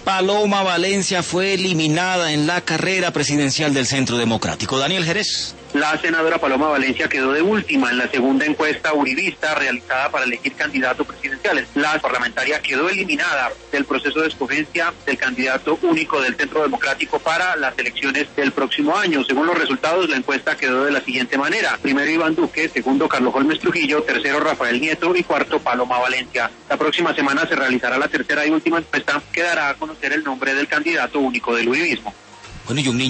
Paloma Valencia fue eliminada en la carrera presidencial del Centro Democrático. Daniel Jerez. La senadora Paloma Valencia quedó de última en la segunda encuesta uribista realizada para elegir candidatos presidenciales. La parlamentaria quedó eliminada del proceso de escogencia del candidato único del Centro Democrático para las elecciones del próximo año. Según los resultados, la encuesta quedó de la siguiente manera: primero Iván Duque, segundo Carlos Holmes Trujillo, tercero Rafael Nieto y cuarto Paloma Valencia. La próxima semana se realizará la tercera y última encuesta que dará a conocer el nombre del candidato único del uribismo. Bueno, y un niño